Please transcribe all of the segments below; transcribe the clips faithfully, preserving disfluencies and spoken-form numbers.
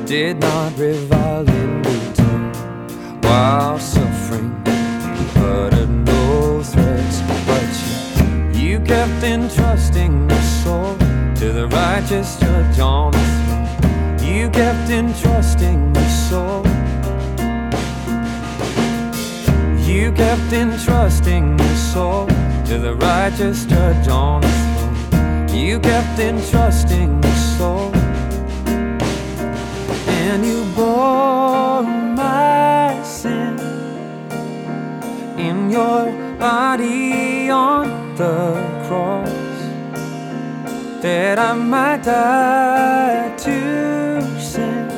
did not revile in return. While suffering, you uttered no threats, but you, you kept entrusting your soul to the righteous judge on the throne. You kept entrusting your soul. You kept entrusting your soul to the righteous judge on the throne. You kept entrusting your soul. And you bore my sin in your body on the cross, that I might die to sin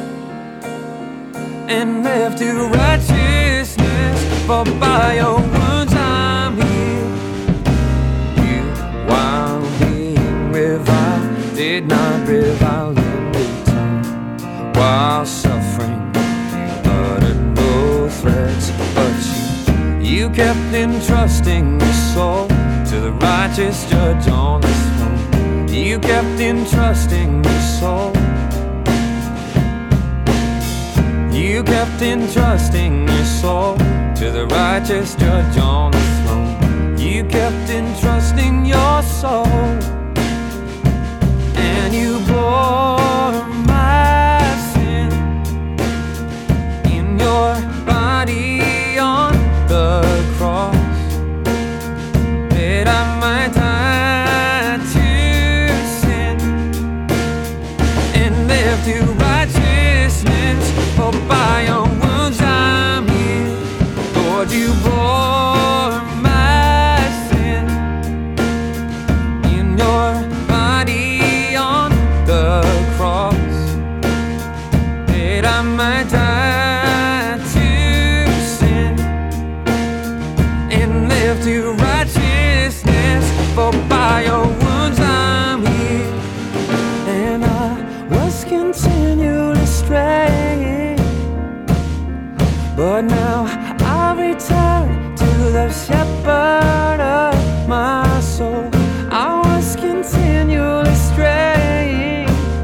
and live to righteousness. For by your wounds I'm healed. You, while being reviled, did not revile in return. While suffering, you uttered no threats, but you, you kept entrusting your soul to the righteous judge on the throne. You kept entrusting your soul. You kept entrusting your soul to the righteous judge on the throne. You kept entrusting your soul. And you bore my sin in your body on the cross, that I might die to sin and live to righteousness. For by your wounds I'm healed. Lord, you bore my sin in your body on the cross, that I might die to sin and live to righteousness. For by your wounds I'm healed. And I was continually straying, but now I return to the shepherd of my soul. I was continually straying,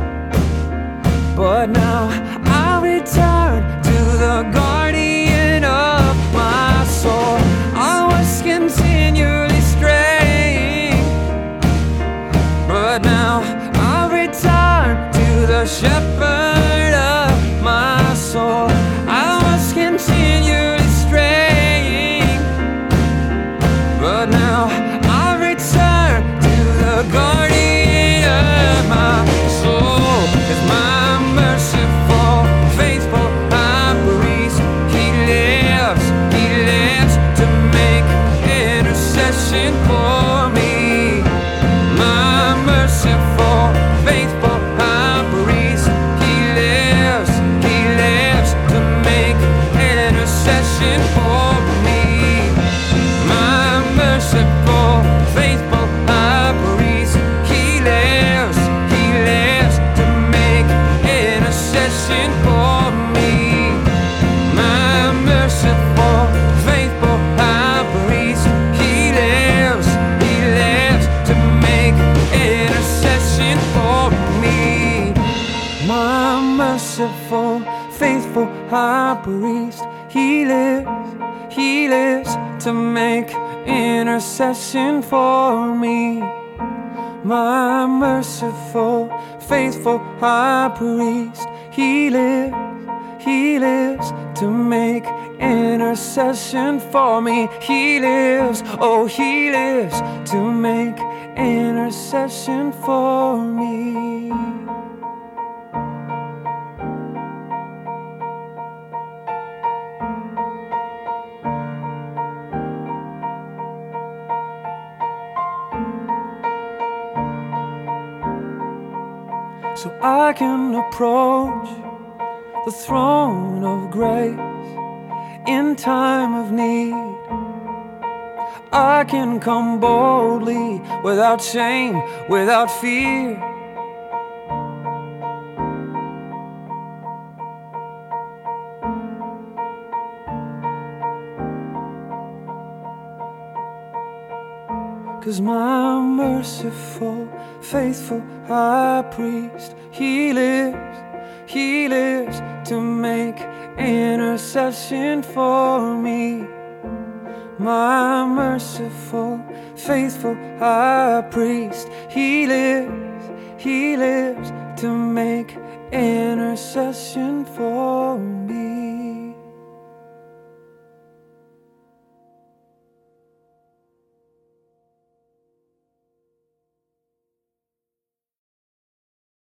but now I return to the guardian of my soul. I was continually straying, but now I return to the shepherd of my soul. I was continually straying, but now I return to the guardian of my soul. 'Cause my merciful, faithful high priest, he lives, he lives to make intercession for me. My merciful, faithful high priest, he lives, he lives to make intercession for me. My merciful, faithful high priest, he lives, he lives to make intercession for me. My merciful, faithful high priest, he lives, he lives to make intercession for me. My merciful, faithful high priest, he lives, he lives to make intercession for me. My merciful, faithful high priest, he lives, he lives to make intercession for me. He lives, oh, he lives to make intercession for me. So I can approach the throne of grace in time of need. I can come boldly without shame, without fear. Cause my merciful, faithful high priest, he lives, He lives to make intercession for me. My merciful, faithful high priest. He lives, he lives to make intercession for me.